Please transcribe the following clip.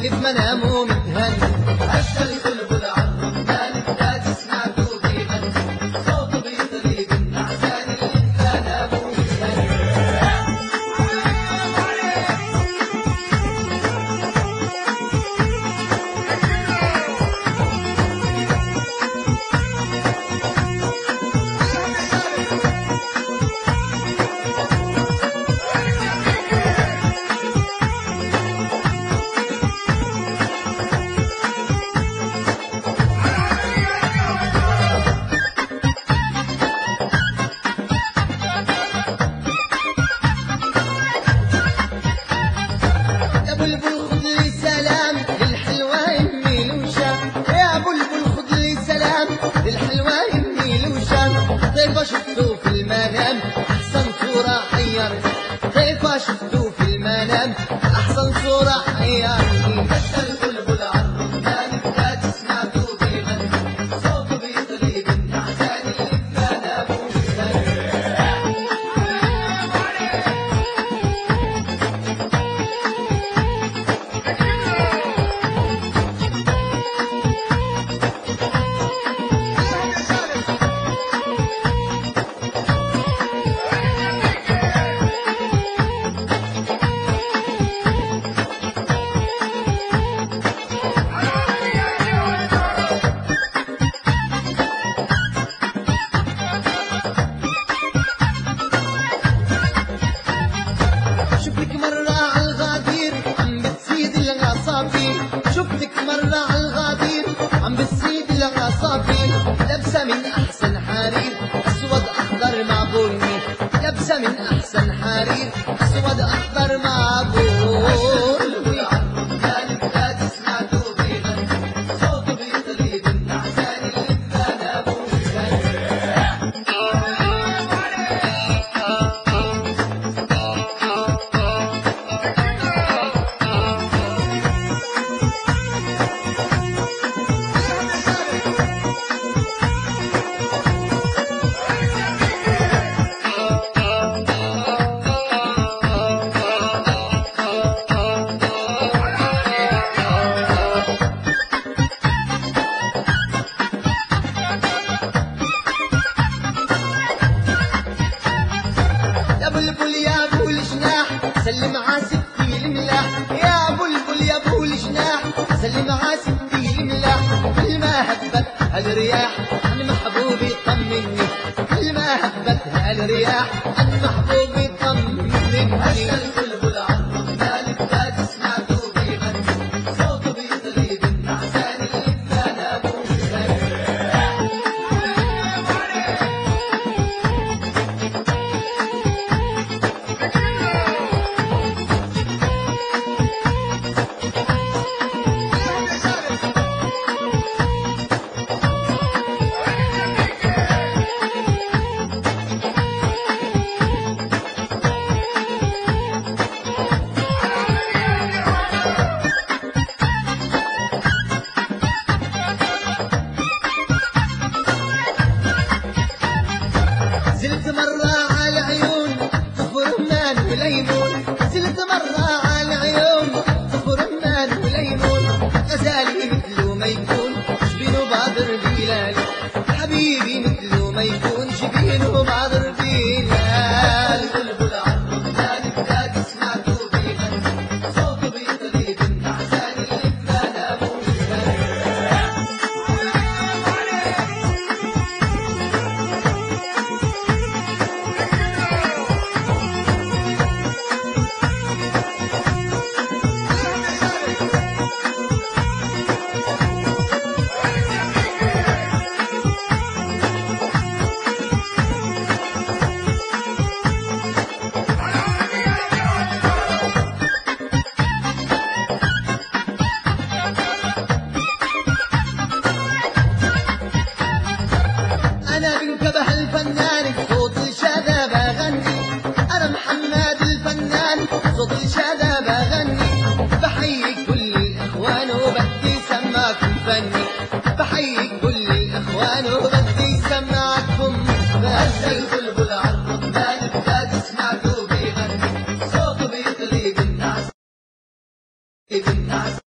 في منامه متهني. هسه البلبل عالرمان لا تسمع دوبي يغني، صوته بيطري بالنعسان اللي في منامه متهني. بلبل خذ لي سلام للحلوة امي لوشام، يا بلبل خذ لي سلام للحلوة امي لوشام. طيفة شفته في المنام احسن صورة حيرني، طيفة شفته في المنام احسن صورة حيرني. هسه البلبل عالرمان لا تسمع دوبي يغني، صوته بيطري بالنعسان اللي في منامه متهني. شفتك مرة عالغدير عم بتزيد العصافير، شفتك مرة عالغدير عم بتزيد العصافير. لابسة من أحسن حرير أسود أخضر مع بني، لابسة من أحسن حرير أسود أخضر مع بني. لا تسمع دوبي يغني، صوته بيطري بالنعسان اللي في منامه متهني. يا بلبل يا ابو الجناح سلم ع ستي الملاح، يا بلبل يا ابو الجناح سلم ع ستي الملاح. كل ما هبت هالرياح عن محبوبي طمني، كل ما هبت هالرياح عن محبوبي طمني. هسه البلبل عالرمان لا تسمع دوبي يغني، صوته بيطري بالنعسان اللي في منامه متهني. زلت مرة على عيون رمان وليمون، زلت مرة على عيون رمان وليمون. غزالي مثله ما يكون جبينه بادر بلالي، حبيبي مثله ما يكون جبينه بادر بلالي. البلبل عالرمان لا تسمع دوبي يغني، صوته بيطري بالنعسان اللي في منامه متهني. أنا بنكبه الفنان صوت الشذا بغني، أنا محمد الفنان صوت الشذا بغني. بحيي كل الإخوان وبدي سماكم فني، بحيي كل الإخوان وبدي سماكم فني.